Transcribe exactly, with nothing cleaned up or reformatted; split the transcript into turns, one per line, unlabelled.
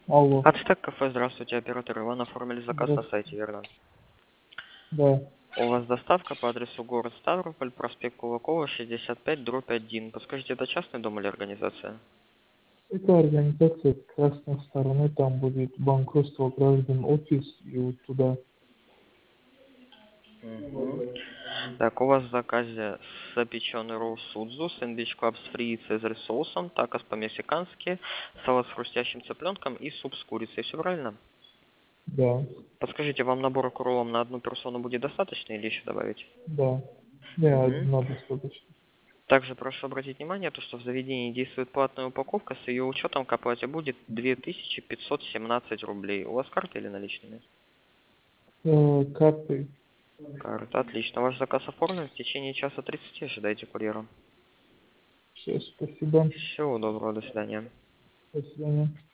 Алло.
Ацтек кафе, здравствуйте, оператор Иван, оформили заказ на
Здравствуйте.
сайте, верно?
Да.
У вас доставка по адресу город Ставрополь, проспект Кулакова, шестьдесят пять, дробь один. Подскажите, это частный дом или организация?
Это организация красной стороны, там будет банкротство граждан офис и вот туда.
Мгм. Так, у вас в заказе запеченный ролл судзу, сэндвич клаб с фри и цезарь соусом, такос по-мексикански, салат с хрустящим цыпленком и суп с курицей. Все правильно?
Да.
Подскажите, вам набора к роллам на одну персону будет достаточно или еще добавить?
Да. Не,
Мгм.
одна достаточно.
Также прошу обратить внимание, то, что в заведении действует платная упаковка, с ее учетом к оплате будет две тысячи пятьсот семнадцать рублей. У вас карта или наличными?
Э, картой.
Карта, отлично. Ваш заказ оформлен, в течение часа тридцати ожидайте курьера.
Все, спасибо.
Всего доброго, до свидания.
До свидания.